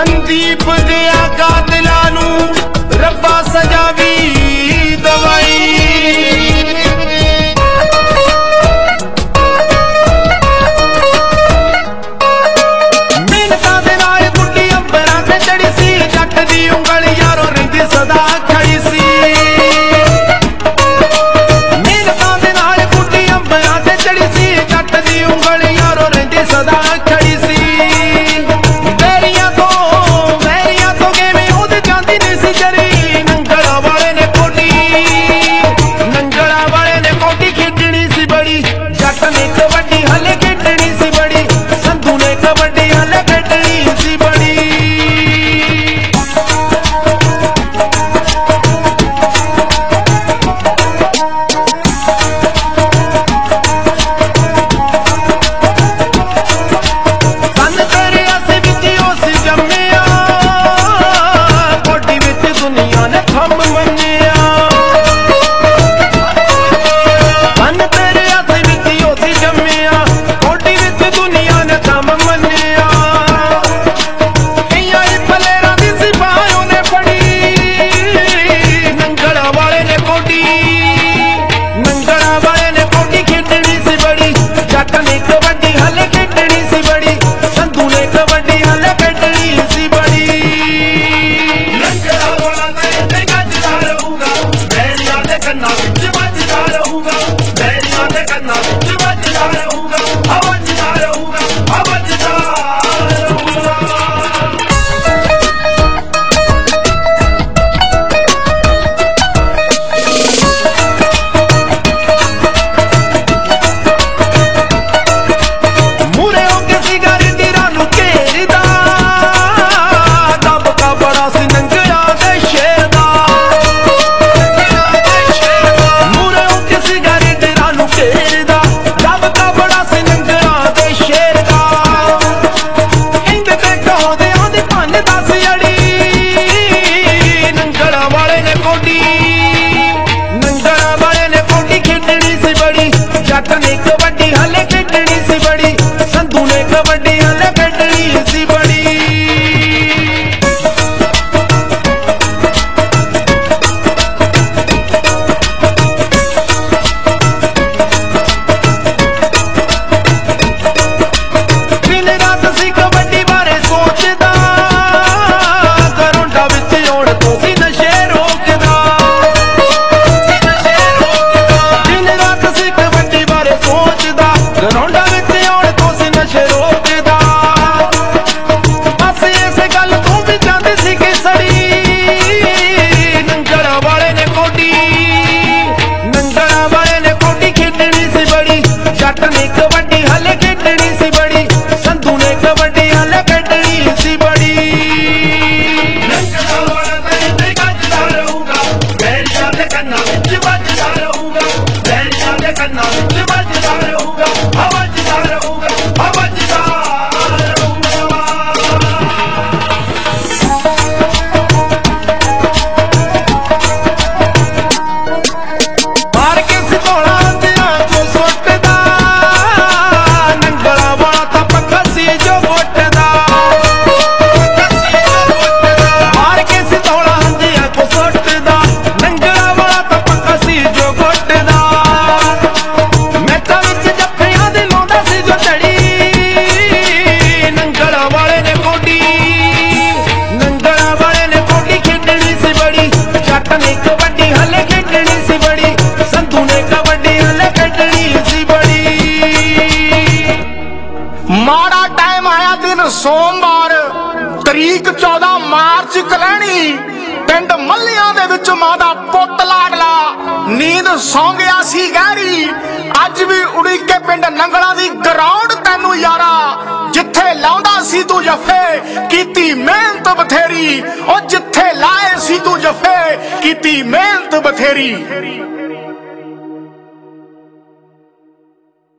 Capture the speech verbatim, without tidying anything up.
संदीप दिया कातिला नू रब्बा सजावी दवाई। मेहनतां दे नाल बुढ़ी अंबरां ते चढ़ी सी, जट दी उंगल यारों रहिंदी सदा खड़ी सी। मेहनतां दे नाल बुढ़ी अंबरां ते चढ़ी सी, जट दी उंगल यारों रहिंदी सदा खड़ी सी। सोमवार तरीक चौदह मार्च कलैनी पिंड मल्लियां दे विच मां दा पुत्त लाडला नींद सौ गया सी गहरी। अज भी उड़ीके पिंड नंगला दी ग्राउंड तैनू यारा, जिथे लाउंदा सी तू जफे कीती मेहनत बथेरी। ओ जिथे लाए सी तू जफे कीती मेहनत बथेरी।